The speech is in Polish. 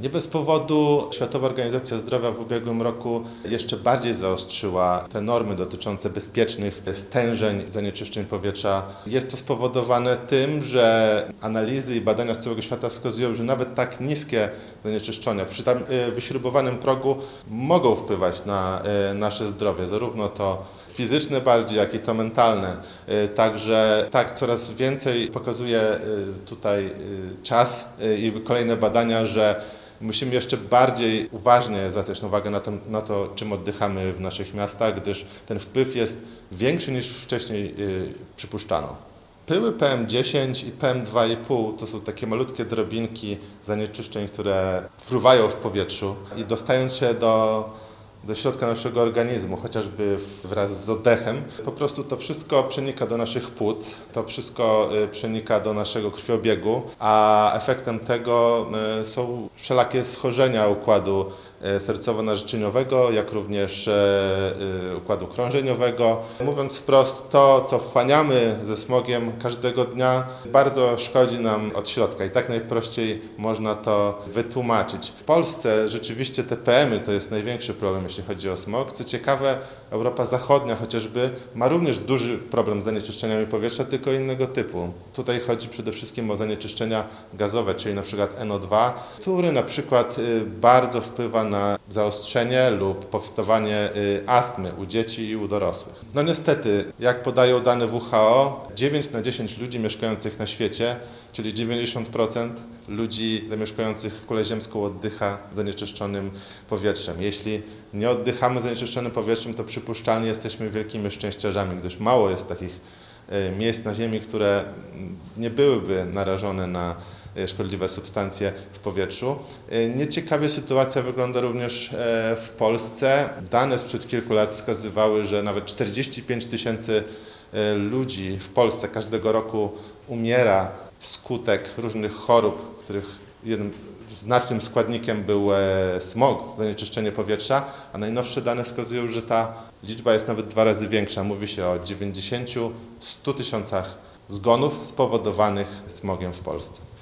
Nie bez powodu Światowa Organizacja Zdrowia w ubiegłym roku jeszcze bardziej zaostrzyła te normy dotyczące bezpiecznych stężeń zanieczyszczeń powietrza. Jest to spowodowane tym, że analizy i badania z całego świata wskazują, że nawet tak niskie zanieczyszczenia przy tam wyśrubowanym progu mogą wpływać na nasze zdrowie, zarówno to fizyczne bardziej, jak i to mentalne. Także tak, coraz więcej pokazuje tutaj czas i kolejne badania, że musimy jeszcze bardziej uważnie zwracać uwagę na to, czym oddychamy w naszych miastach, gdyż ten wpływ jest większy niż wcześniej przypuszczano. Pyły PM10 i PM2,5 to są takie malutkie drobinki zanieczyszczeń, które fruwają w powietrzu i dostając się do środka naszego organizmu, chociażby wraz z oddechem. Po prostu to wszystko przenika do naszych płuc, to wszystko przenika do naszego krwiobiegu, a efektem tego są wszelakie schorzenia układu sercowo-narzeczeniowego, jak również układu krążeniowego. Mówiąc wprost, to co wchłaniamy ze smogiem każdego dnia bardzo szkodzi nam od środka i tak najprościej można to wytłumaczyć. W Polsce rzeczywiście te PM-y to jest największy problem, jeśli chodzi o smog. Co ciekawe, Europa Zachodnia chociażby ma również duży problem z zanieczyszczeniami powietrza, tylko innego typu. Tutaj chodzi przede wszystkim o zanieczyszczenia gazowe, czyli na przykład NO2, który na przykład bardzo wpływa na zaostrzenie lub powstawanie astmy u dzieci i u dorosłych. No niestety, jak podają dane WHO, 9 na 10 ludzi mieszkających na świecie, czyli 90% ludzi zamieszkujących w kulę ziemską oddycha zanieczyszczonym powietrzem. Jeśli nie oddychamy zanieczyszczonym powietrzem, to przypuszczalnie jesteśmy wielkimi szczęściarzami, gdyż mało jest takich miejsc na Ziemi, które nie byłyby narażone na szkodliwe substancje w powietrzu. Nieciekawie sytuacja wygląda również w Polsce. Dane sprzed kilku lat wskazywały, że nawet 45 tysięcy ludzi w Polsce każdego roku umiera wskutek różnych chorób, których jednym znacznym składnikiem był smog, zanieczyszczenie powietrza, a najnowsze dane wskazują, że ta liczba jest nawet 2 razy większa. Mówi się o 90-100 tysiącach zgonów spowodowanych smogiem w Polsce.